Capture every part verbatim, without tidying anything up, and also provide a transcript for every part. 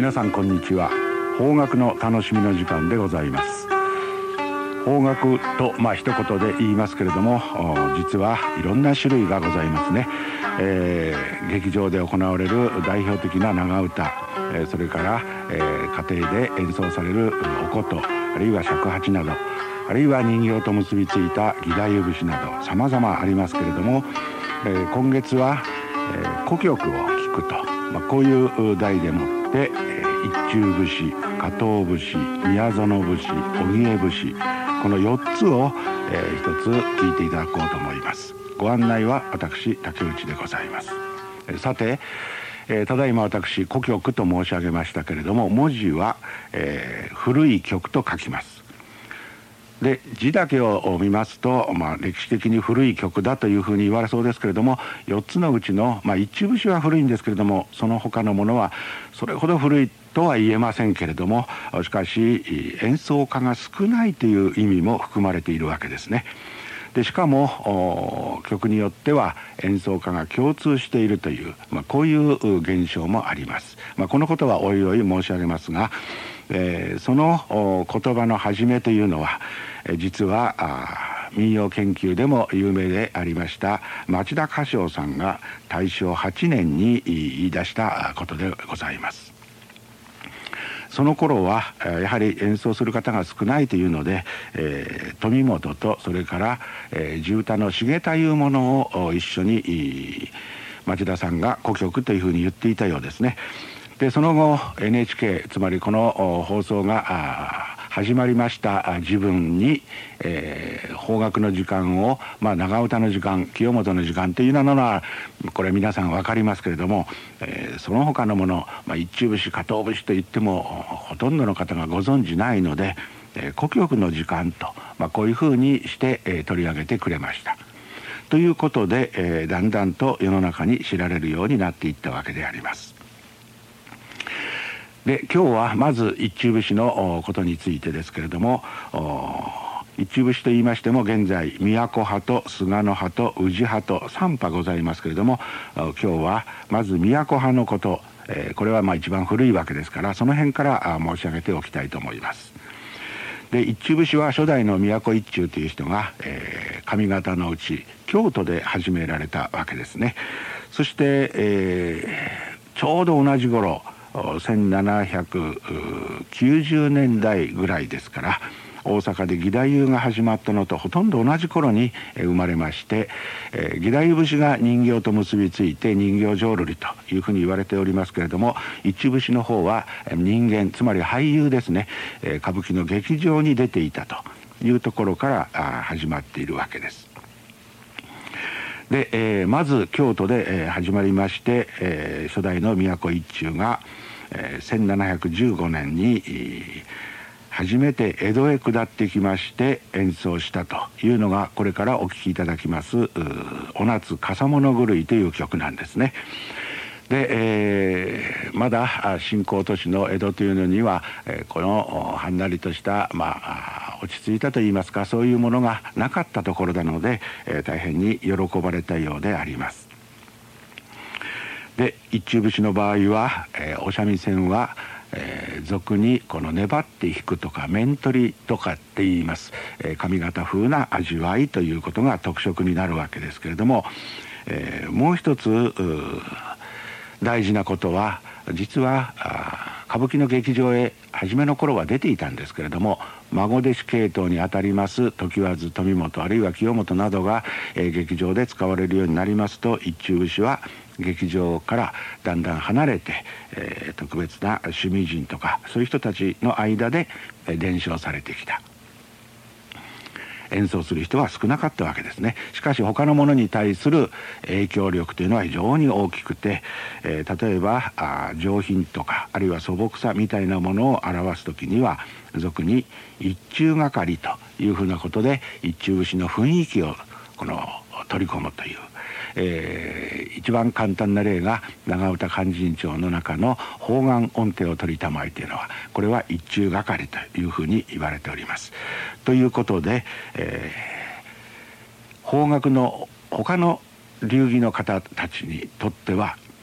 皆さんこんにちは。邦楽の楽しみの時間でございます。邦楽とまあ一言で言いますけれども、実はいろんな種類がございますね。えー、劇場で行われる代表的な長唄、えー、それから、えー、家庭で演奏されるお琴、あるいは尺八など、あるいは人形と結びついた義太夫節など様々ありますけれども、えー、今月は、えー、古曲を聴くと、まあ、こういう題でもって、えー、一中節、加藤節、宮園節、荻江節、このよっつを、えー、一つ聞いていただこうと思います。ご案内は私竹内でございます。えー、さて、えー、ただいま私古曲と申し上げましたけれども、文字は、えー、古い曲と書きます。で字だけを見ますと、まあ、歴史的に古い曲だというふうに言われそうですけれども、よっつのうちの、まあ、一中節は古いんですけれども、その他のものはそれほど古いとは言えませんけれども、しかし演奏家が少ないという意味も含まれているわけですね。でしかも曲によっては演奏家が共通しているという、まあ、こういう現象もあります。まあ、このことはおいおい申し上げますが、えー、その言葉の始めというのは実は民謡研究でも有名でありました町田歌唱さんが大正はちねんに言い出したことでございます。その頃はやはり演奏する方が少ないというので、えー、富本とそれから、えー、地唄の重太いうものを一緒に町田さんが古曲というふうに言っていたようですね。でその後 エヌエイチケー、つまりこの放送が始まりました時分に、えー、邦楽の時間を、まあ、長唄の時間、清本の時間というのはこれ皆さん分かりますけれども、えー、その他のもの、まあ、一中節、加藤節といってもほとんどの方がご存じないので、えー、古曲の時間と、まあ、こういうふうにして、えー、取り上げてくれました。ということで、えー、だんだんと世の中に知られるようになっていったわけであります。で今日はまず一中節のことについてですけれども、一中節と言いましても現在都派と菅野派と宇治派とさん派ございますけれども、今日はまず都派のこと、これはまあ一番古いわけですから、その辺から申し上げておきたいと思います。で一中節は初代の都一中という人が、えー、上方のうち京都で始められたわけですね。そして、えー、ちょうど同じ頃せんななひゃくきゅうじゅうねんだいぐらいですから、大阪で義太夫が始まったのとほとんど同じ頃に生まれまして、えー、義太夫節が人形と結びついて人形浄瑠璃というふうに言われておりますけれども、一中節の方は人間、つまり俳優ですね、えー、歌舞伎の劇場に出ていたというところから始まっているわけです。で、えー、まず京都で、えー、始まりまして、えー、初代の都一中が、えー、せんななひゃくじゅうごねんに、えー、初めて江戸へ下ってきまして演奏したというのがこれからお聴きいただきます「お夏笠物狂い」という曲なんですね。で、えー、まだ新興都市の江戸というのには、えー、このはんなりとした、まあ、落ち着いたといいますか、そういうものがなかったところなので、えー、大変に喜ばれたようであります。で一中節の場合は、えー、お三味線は、えー、俗にこの粘って弾くとか面取りとかって言います、えー、上方風な味わいということが特色になるわけですけれども、えー、もう一つ大事なことは、実は歌舞伎の劇場へ初めの頃は出ていたんですけれども、孫弟子系統にあたります常磐津、富本、あるいは清本などが、えー、劇場で使われるようになりますと、一中節は劇場からだんだん離れて、えー、特別な趣味人とかそういう人たちの間で伝承されてきた。演奏する人は少なかったわけですね。しかし他のものに対する影響力というのは非常に大きくて、えー、例えばあ上品とかあるいは素朴さみたいなものを表すときには俗に一中がかりというふうなことで一中節の雰囲気をこの取り込むという、えー、一番簡単な例が長唄勧進帳の中の方眼音程を取りたまいというのは、これは一中がかりというふうに言われております。ということで、えー、邦楽の他の流儀の方たちにとっては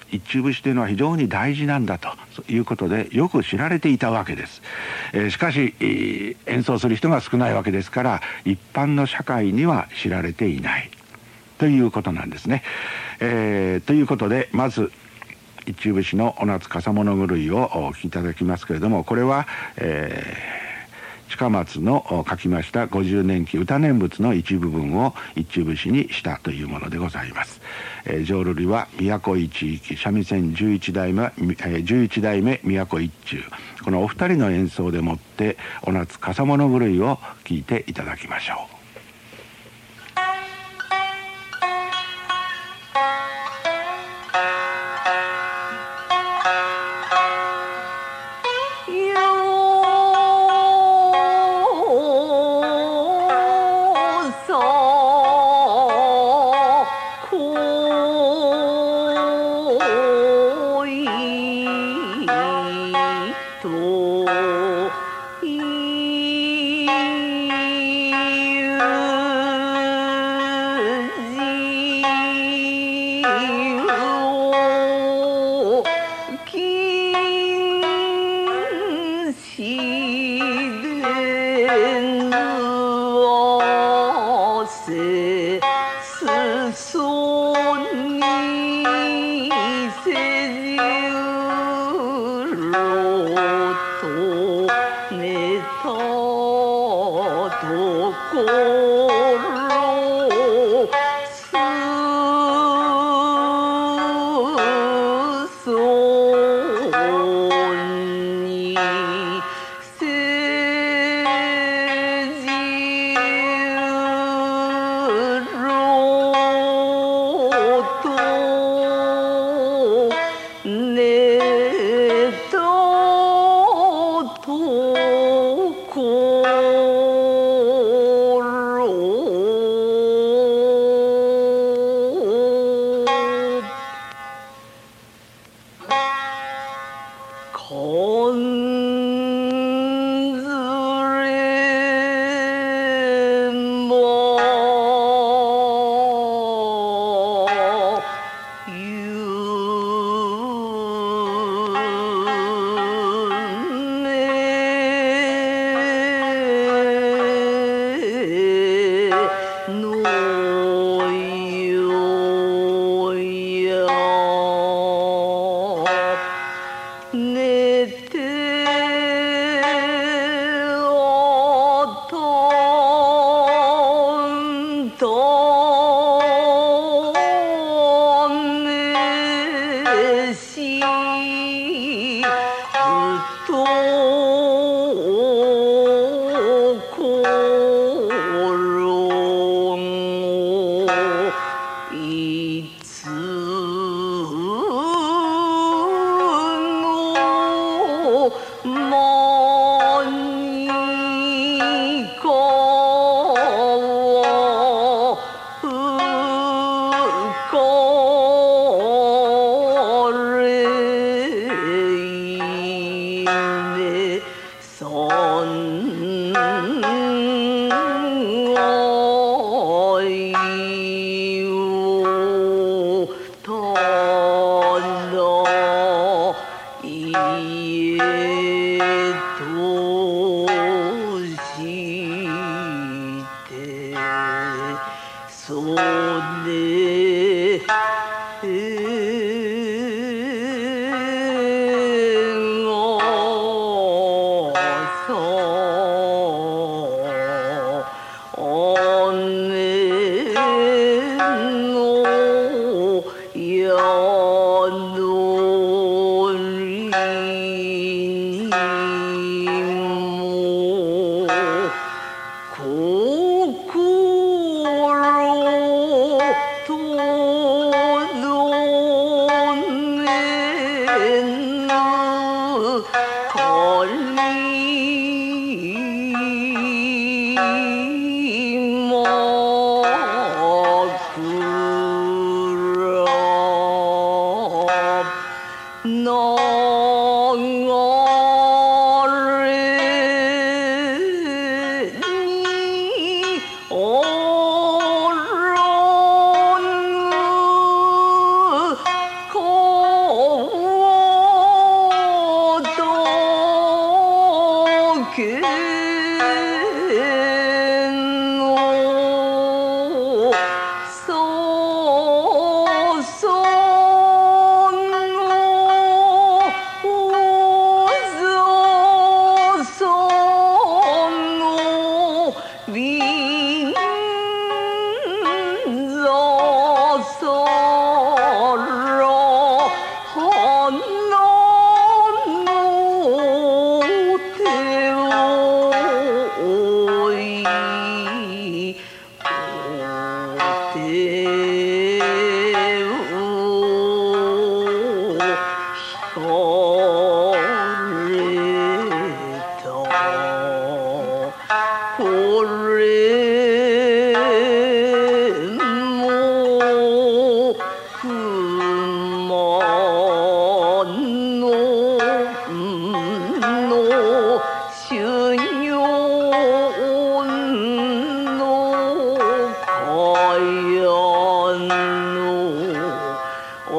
一中節というのは非常に大事なんだということでよく知られていたわけです。えー、しかし、えー、演奏する人が少ないわけですから一般の社会には知られていないということなんですね。えー、ということでまず一中節の「お夏笠物狂い」をお聴きいただきますけれども、これは、えー近松の書きました五十年期歌念仏の一部分を一中節にしたというものでございます。えー、浄瑠璃は都一域三味線十一代目、えー、十一代目都一中、このお二人の演奏でもって「お夏笠物狂い」を聴いていただきましょう。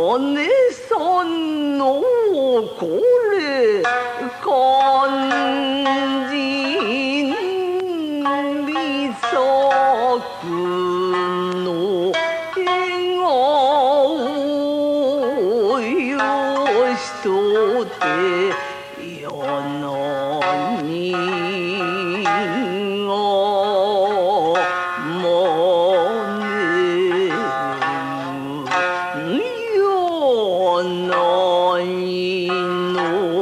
姉さんのこれ肝心美作の笑顔よしとて世の人をもね世の人の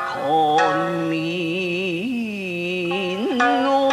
神の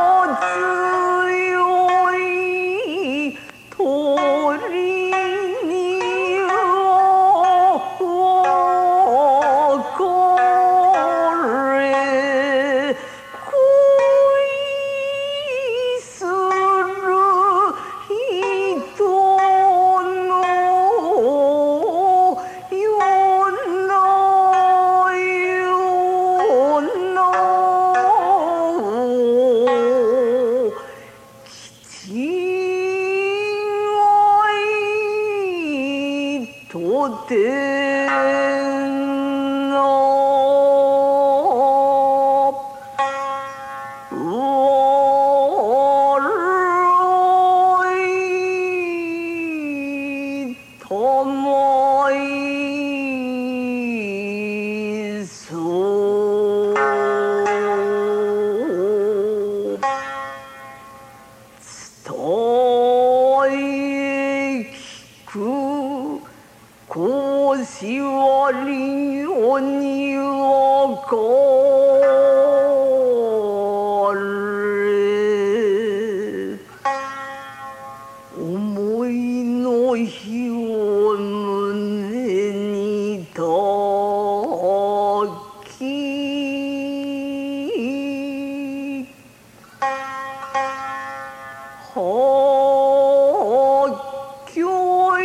鳥にての悪いともいそう伝え聞くこしわりよにわかれ思いの火を胸に焚きはっきょ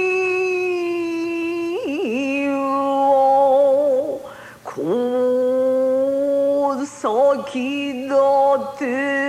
いをこう先立て